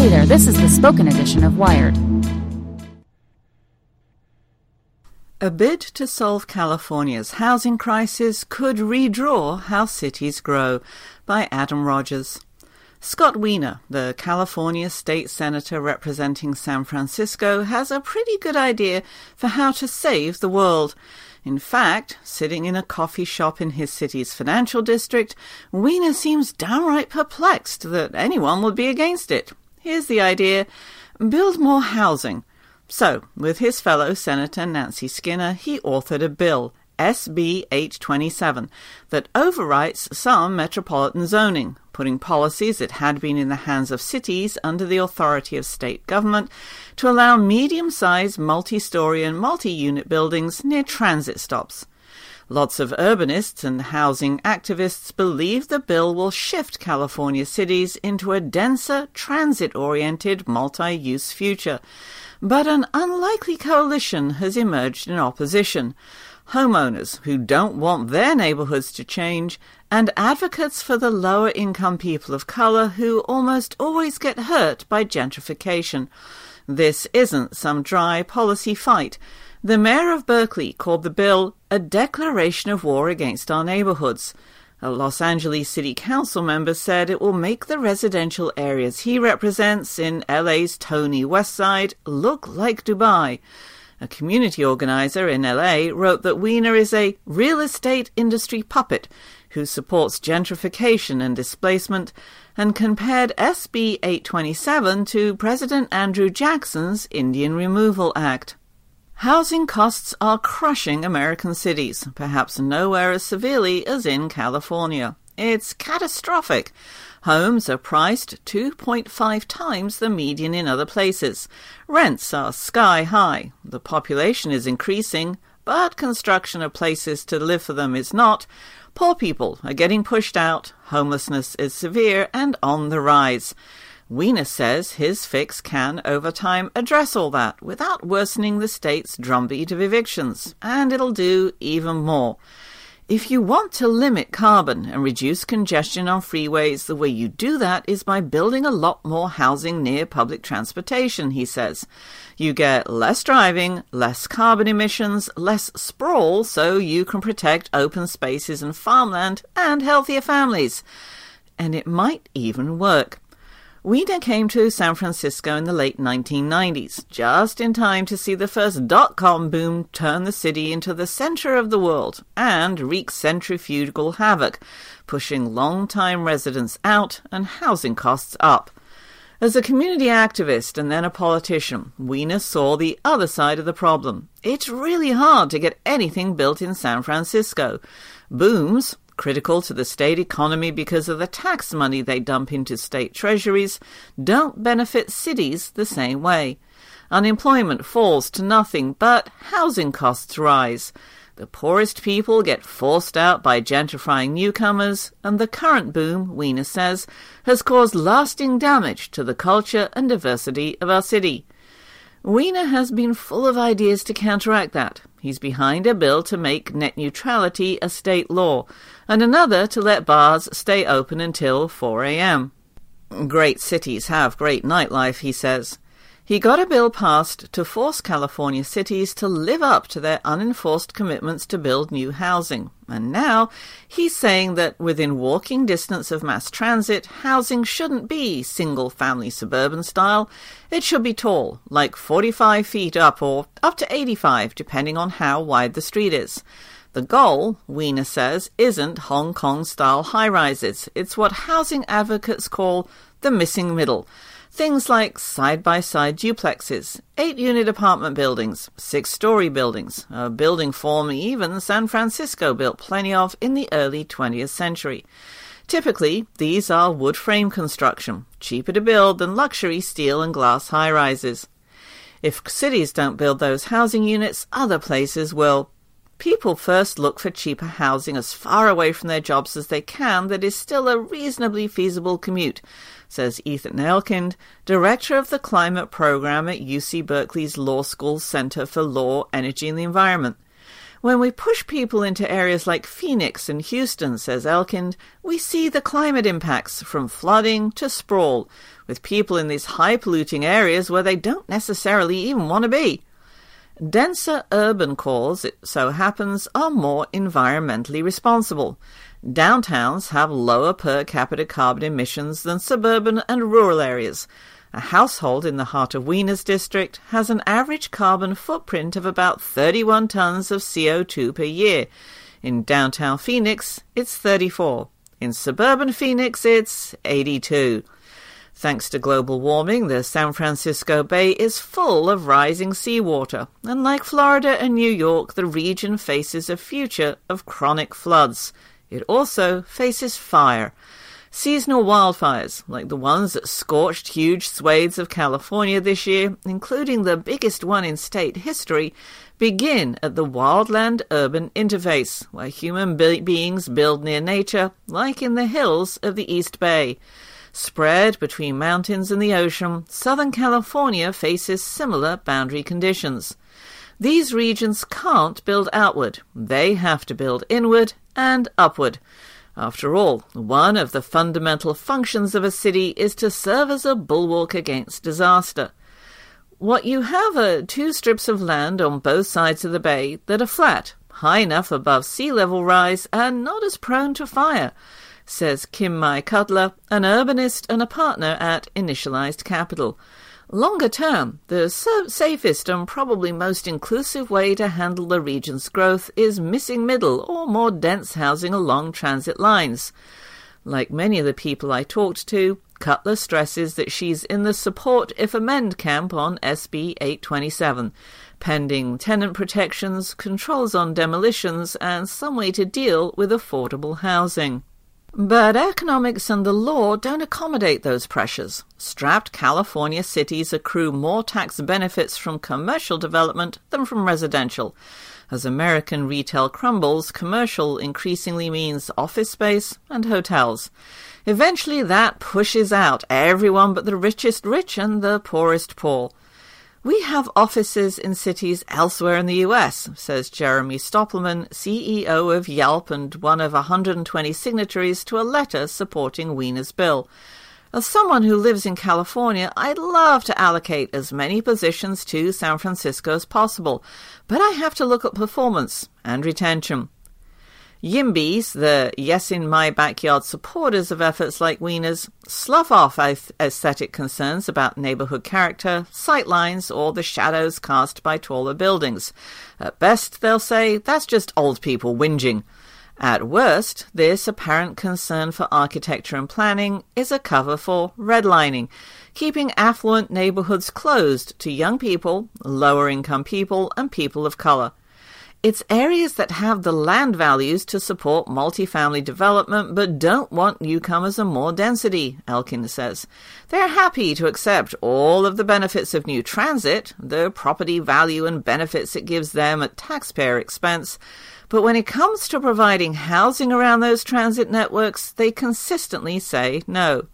Hey there, this is the spoken edition of Wired. A bid to solve California's housing crisis could redraw how cities grow, by Adam Rogers. Scott Wiener, the California state senator representing San Francisco, has a pretty good idea for how to save the world. In fact, sitting in a coffee shop in his city's financial district, Wiener seems downright perplexed that anyone would be against it. Here's the idea: build more housing. So, with his fellow Senator Nancy Skinner, he authored a bill, SB 827, that overwrites some metropolitan zoning, putting policies that had been in the hands of cities under the authority of state government to allow medium-sized multi-story and multi-unit buildings near transit stops. Lots of urbanists and housing activists believe the bill will shift California cities into a denser, transit-oriented, multi-use future. But an unlikely coalition has emerged in opposition: homeowners who don't want their neighborhoods to change, and advocates for the lower-income people of color who almost always get hurt by gentrification. This isn't some dry policy fight. The mayor of Berkeley called the bill a declaration of war against our neighborhoods. A Los Angeles City Council member said it will make the residential areas he represents in LA's Tony West Side look like Dubai. A community organizer in LA wrote that Wiener is a real estate industry puppet who supports gentrification and displacement, and compared SB 827 to President Andrew Jackson's Indian Removal Act. Housing costs are crushing American cities, perhaps nowhere as severely as in California. It's catastrophic. Homes are priced 2.5 times the median in other places. Rents are sky high. The population is increasing, but construction of places to live for them is not. Poor people are getting pushed out. Homelessness is severe and on the rise. Wiener says his fix can, over time, address all that without worsening the state's drumbeat of evictions, and it'll do even more. If you want to limit carbon and reduce congestion on freeways, the way you do that is by building a lot more housing near public transportation, he says. You get less driving, less carbon emissions, less sprawl, so you can protect open spaces and farmland and healthier families. And it might even work. Wiener came to San Francisco in the late 1990s, just in time to see the first dot-com boom turn the city into the center of the world and wreak centrifugal havoc, pushing long-time residents out and housing costs up. As a community activist and then a politician, Wiener saw the other side of the problem. It's really hard to get anything built in San Francisco. Booms, critical to the state economy because of the tax money they dump into state treasuries, don't benefit cities the same way. Unemployment falls to nothing, but housing costs rise. The poorest people get forced out by gentrifying newcomers, and the current boom, Wiener says, has caused lasting damage to the culture and diversity of our city. Wiener has been full of ideas to counteract that. He's behind a bill to make net neutrality a state law, and another to let bars stay open until 4 a.m. Great cities have great nightlife, he says. He got a bill passed to force California cities to live up to their unenforced commitments to build new housing. And now he's saying that within walking distance of mass transit, housing shouldn't be single-family suburban style. It should be tall, like 45 feet up or up to 85, depending on how wide the street is. The goal, Wiener says, isn't Hong Kong-style high-rises. It's what housing advocates call the missing middle. Things like side-by-side duplexes, 8-unit apartment buildings, 6-story buildings, a building form even San Francisco built plenty of in the early 20th century. Typically, these are wood frame construction, cheaper to build than luxury steel and glass high-rises. If cities don't build those housing units, other places will. People first look for cheaper housing as far away from their jobs as they can that is still a reasonably feasible commute, says Ethan Elkind, director of the climate program at UC Berkeley's Law School Center for Law, Energy and the Environment. When we push people into areas like Phoenix and Houston, says Elkind, we see the climate impacts from flooding to sprawl, with people in these high-polluting areas where they don't necessarily even want to be. Denser urban cores, it so happens, are more environmentally responsible. Downtowns have lower per capita carbon emissions than suburban and rural areas. A household in the heart of Wiener's district has an average carbon footprint of about 31 tons of CO2 per year. In downtown Phoenix, it's 34. In suburban Phoenix, it's 82. Thanks to global warming, the San Francisco Bay is full of rising seawater, and like Florida and New York, the region faces a future of chronic floods. It also faces fire. Seasonal wildfires, like the ones that scorched huge swathes of California this year, including the biggest one in state history, begin at the wildland-urban interface, where human beings build near nature, like in the hills of the East Bay. Spread between mountains and the ocean, Southern California faces similar boundary conditions. These regions can't build outward. They have to build inward and upward. After all, one of the fundamental functions of a city is to serve as a bulwark against disaster. What you have are two strips of land on both sides of the bay that are flat, high enough above sea level rise, and not as prone to fire, says Kim Mai Cutler, an urbanist and a partner at Initialized Capital. Longer term, the safest and probably most inclusive way to handle the region's growth is missing middle or more dense housing along transit lines. Like many of the people I talked to, Cutler stresses that she's in the support if amend camp on SB 827, pending tenant protections, controls on demolitions, and some way to deal with affordable housing. But economics and the law don't accommodate those pressures. Strapped California cities accrue more tax benefits from commercial development than from residential. As American retail crumbles, commercial increasingly means office space and hotels. Eventually that pushes out everyone but the richest rich and the poorest poor. We have offices in cities elsewhere in the U.S., says Jeremy Stoppelman, CEO of Yelp and one of 120 signatories to a letter supporting Wiener's bill. As someone who lives in California, I'd love to allocate as many positions to San Francisco as possible, but I have to look at performance and retention. YIMBYs, the Yes in My Backyard supporters of efforts like Wiener's, slough off aesthetic concerns about neighborhood character, sightlines, or the shadows cast by taller buildings. At best, they'll say, that's just old people whinging. At worst, this apparent concern for architecture and planning is a cover for redlining, keeping affluent neighborhoods closed to young people, lower-income people, and people of color. It's areas that have the land values to support multifamily development but don't want newcomers and more density, Elkind says. They're happy to accept all of the benefits of new transit, the property value and benefits it gives them at taxpayer expense, but when it comes to providing housing around those transit networks, they consistently say no.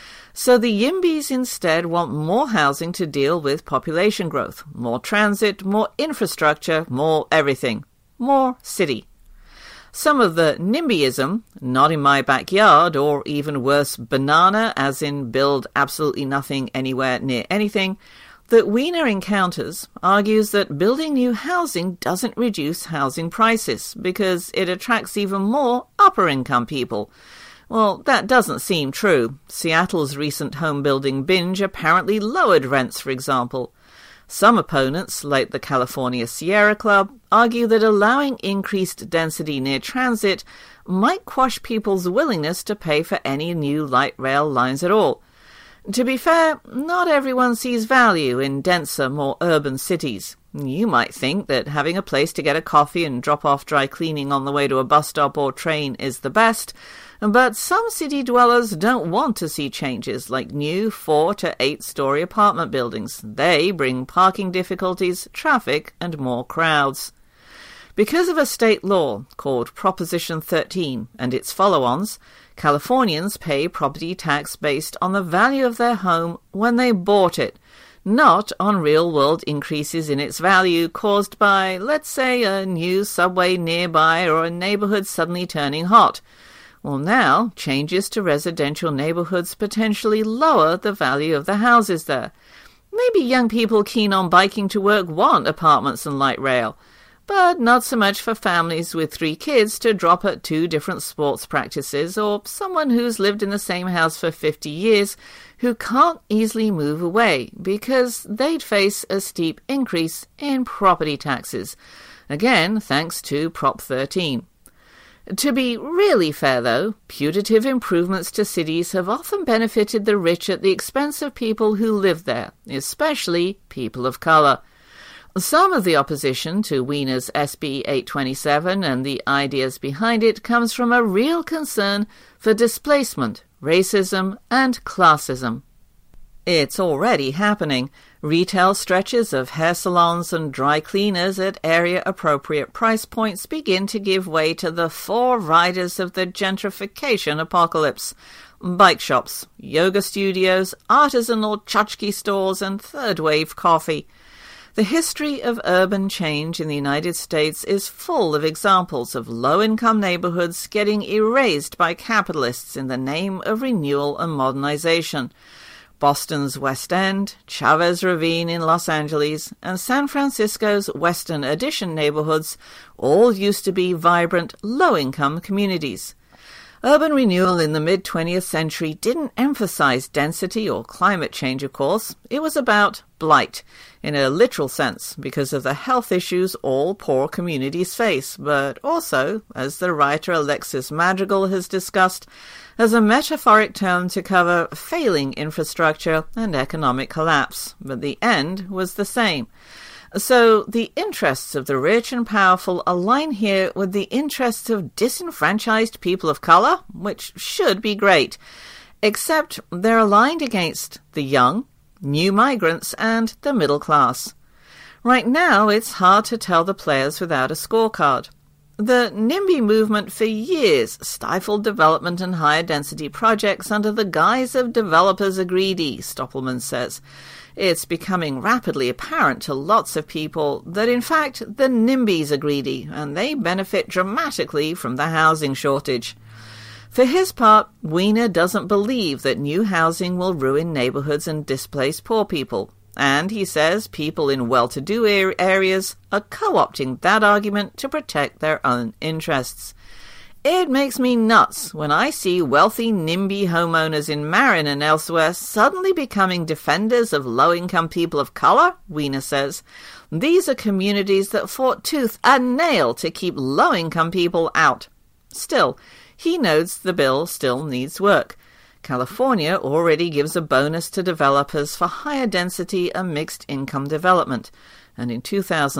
So the YIMBYs instead want more housing to deal with population growth, more transit, more infrastructure, more everything, more city. Some of the NIMBYism, not in my backyard, or even worse, banana, as in build absolutely nothing anywhere near anything, that Wiener encounters argues that building new housing doesn't reduce housing prices because it attracts even more upper-income people. Well, that doesn't seem true. Seattle's recent home-building binge apparently lowered rents, for example. Some opponents, like the California Sierra Club, argue that allowing increased density near transit might quash people's willingness to pay for any new light rail lines at all. To be fair, not everyone sees value in denser, more urban cities. You might think that having a place to get a coffee and drop off dry cleaning on the way to a bus stop or train is the best, but some city dwellers don't want to see changes like new 4 to 8-story apartment buildings. They bring parking difficulties, traffic, and more crowds. Because of a state law called Proposition 13 and its follow-ons, Californians pay property tax based on the value of their home when they bought it, not on real-world increases in its value caused by, let's say, a new subway nearby or a neighborhood suddenly turning hot. Well, now, changes to residential neighborhoods potentially lower the value of the houses there. Maybe young people keen on biking to work want apartments and light rail, but not so much for families with 3 kids to drop at 2 different sports practices, or someone who's lived in the same house for 50 years who can't easily move away because they'd face a steep increase in property taxes. Again, thanks to Prop 13. To be really fair, though, putative improvements to cities have often benefited the rich at the expense of people who live there, especially people of colour. Some of the opposition to Wiener's SB 827 and the ideas behind it comes from a real concern for displacement, racism, and classism. It's already happening. Retail stretches of hair salons and dry cleaners at area-appropriate price points begin to give way to the 4 riders of the gentrification apocalypse. Bike shops, yoga studios, artisanal tchotchke stores, and third-wave coffee. The history of urban change in the United States is full of examples of low-income neighborhoods getting erased by capitalists in the name of renewal and modernization. Boston's West End, Chavez Ravine in Los Angeles, and San Francisco's Western Addition neighborhoods all used to be vibrant, low-income communities. Urban renewal in the mid-20th century didn't emphasize density or climate change, of course. It was about blight, in a literal sense, because of the health issues all poor communities face, but also, as the writer Alexis Madrigal has discussed, as a metaphoric term to cover failing infrastructure and economic collapse. But the end was the same. So the interests of the rich and powerful align here with the interests of disenfranchised people of colour, which should be great, except they're aligned against the young, new migrants, and the middle class. Right now, it's hard to tell the players without a scorecard. The NIMBY movement for years stifled development and higher density projects under the guise of developers are greedy, Stoppelman says. It's becoming rapidly apparent to lots of people that in fact the NIMBYs are greedy and they benefit dramatically from the housing shortage. For his part, Wiener doesn't believe that new housing will ruin neighborhoods and displace poor people. And, he says, people in well-to-do areas are co-opting that argument to protect their own interests. It makes me nuts when I see wealthy NIMBY homeowners in Marin and elsewhere suddenly becoming defenders of low-income people of colour, Wiener says. These are communities that fought tooth and nail to keep low-income people out. Still, he notes the bill still needs work. California already gives a bonus to developers for higher density and mixed income development, and in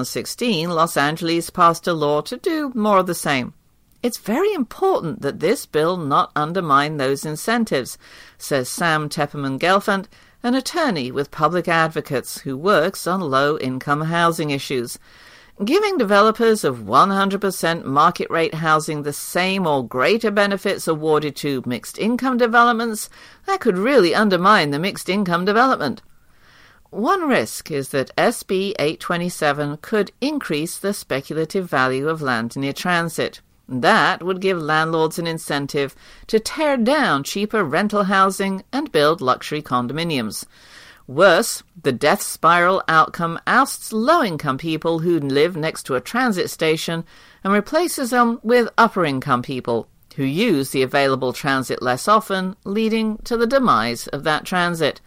2016 Los Angeles passed a law to do more of the same. It's very important that this bill not undermine those incentives, says Sam Tepperman-Gelfand, an attorney with Public Advocates who works on low-income housing issues. Giving developers of 100% market-rate housing the same or greater benefits awarded to mixed-income developments, that could really undermine the mixed-income development. One risk is that SB 827 could increase the speculative value of land near transit. That would give landlords an incentive to tear down cheaper rental housing and build luxury condominiums. Worse, the death spiral outcome ousts low-income people who live next to a transit station and replaces them with upper-income people who use the available transit less often, leading to the demise of that transit.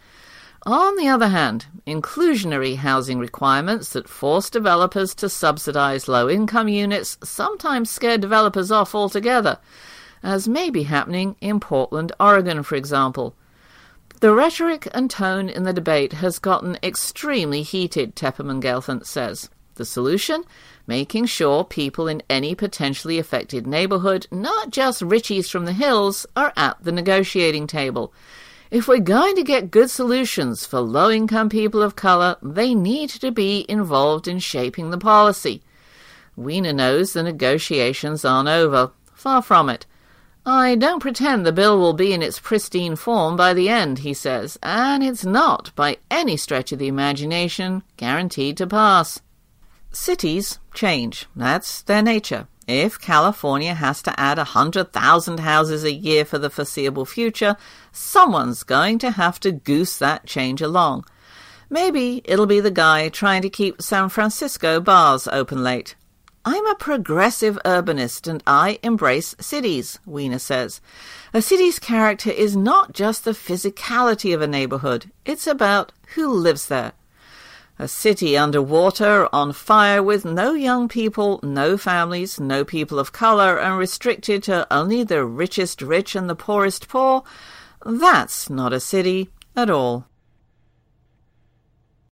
On the other hand, inclusionary housing requirements that force developers to subsidize low-income units sometimes scare developers off altogether, as may be happening in Portland, Oregon, for example. The rhetoric and tone in the debate has gotten extremely heated, Tepperman-Gelfand says. The solution? Making sure people in any potentially affected neighborhood, not just richies from the hills, are at the negotiating table. If we're going to get good solutions for low-income people of color, they need to be involved in shaping the policy. Wiener knows the negotiations aren't over. Far from it. I don't pretend the bill will be in its pristine form by the end, he says, and it's not, by any stretch of the imagination, guaranteed to pass. Cities change. That's their nature. If California has to add 100,000 houses a year for the foreseeable future, someone's going to have to goose that change along. Maybe it'll be the guy trying to keep San Francisco bars open late. I'm a progressive urbanist and I embrace cities, Weiner says. A city's character is not just the physicality of a neighborhood. It's about who lives there. A city underwater, on fire, with no young people, no families, no people of color, and restricted to only the richest rich and the poorest poor, that's not a city at all.